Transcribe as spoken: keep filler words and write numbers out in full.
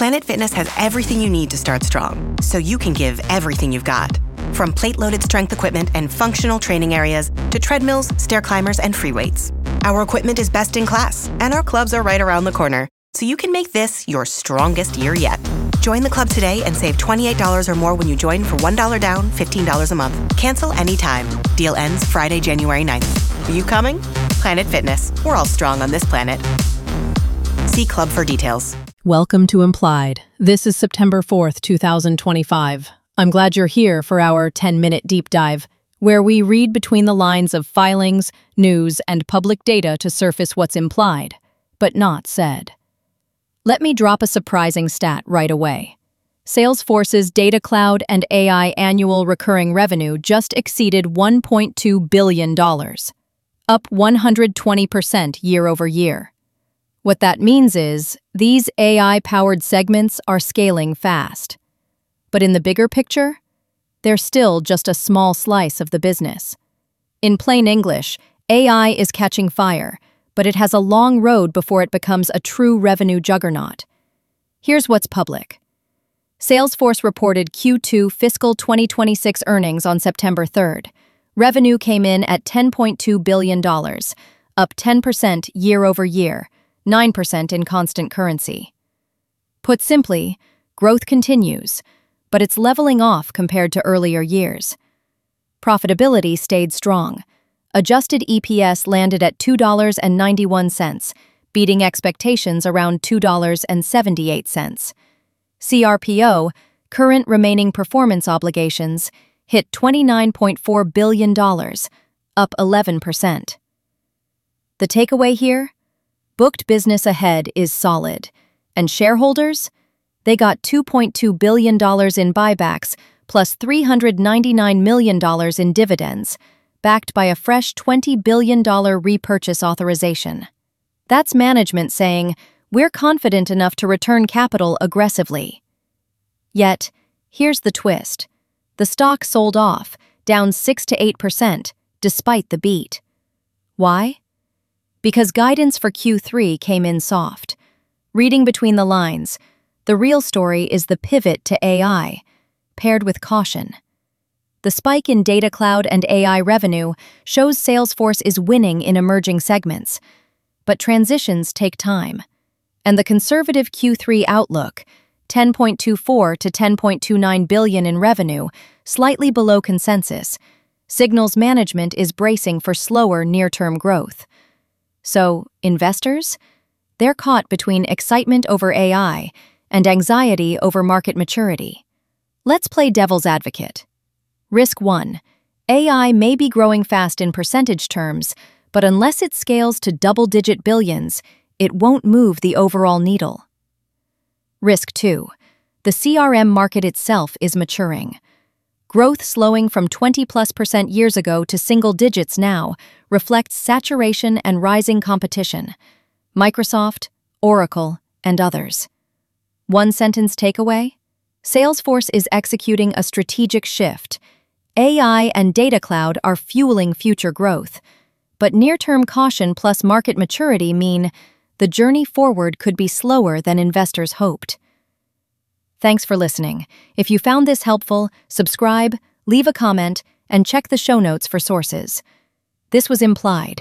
Planet Fitness has everything you need to start strong, so you can give everything you've got. From plate-loaded strength equipment and functional training areas to treadmills, stair climbers, and free weights. Our equipment is best in class, and our clubs are right around the corner, so you can make this your strongest year yet. Join the club today and save twenty-eight dollars or more when you join for one dollar down, fifteen dollars a month. Cancel anytime. Deal ends Friday, January ninth. Are you coming? Planet Fitness. We're all strong on this planet. See club for details. Welcome to Implied. This is September fourth, two thousand twenty-five. I'm glad you're here for our ten-minute deep dive, where we read between the lines of filings, news, and public data to surface what's implied, but not said. Let me drop a surprising stat right away. Salesforce's Data Cloud and A I annual recurring revenue just exceeded one point two billion dollars, up one hundred twenty percent year over year. What that means is, these A I-powered segments are scaling fast. But in the bigger picture, they're still just a small slice of the business. In plain English, A I is catching fire, but it has a long road before it becomes a true revenue juggernaut. Here's what's public. Salesforce reported Q two fiscal twenty twenty-six earnings on September third. Revenue came in at ten point two billion dollars, up ten percent year over year, nine percent in constant currency. Put simply, growth continues, but it's leveling off compared to earlier years. Profitability stayed strong. Adjusted E P S landed at two dollars and ninety-one cents, beating expectations around two dollars and seventy-eight cents. C R P O, current remaining performance obligations, hit twenty-nine point four billion dollars, up eleven percent. The takeaway here? Booked business ahead is solid. And shareholders? They got two point two billion dollars in buybacks plus three hundred ninety-nine million dollars in dividends, backed by a fresh twenty billion dollars repurchase authorization. That's management saying, we're confident enough to return capital aggressively. Yet, here's the twist. The stock sold off, down six to eight percent, despite the beat. Why? Because guidance for Q three came in soft. Reading between the lines, the real story is the pivot to A I, paired with caution. The spike in Data Cloud and A I revenue shows Salesforce is winning in emerging segments. But transitions take time. And the conservative Q three outlook, ten point two four to ten point two nine billion in revenue, slightly below consensus, signals management is bracing for slower near-term growth. So, investors? They're caught between excitement over A I and anxiety over market maturity. Let's play devil's advocate. Risk one. A I may be growing fast in percentage terms, but unless it scales to double-digit billions, it won't move the overall needle. Risk two. The C R M market itself is maturing. Growth slowing from twenty plus percent years ago to single digits now reflects saturation and rising competition. Microsoft, Oracle, and others. One sentence takeaway? Salesforce is executing a strategic shift. A I and Data Cloud are fueling future growth. But near-term caution plus market maturity mean the journey forward could be slower than investors hoped. Thanks for listening. If you found this helpful, subscribe, leave a comment, and check the show notes for sources. This was Implied.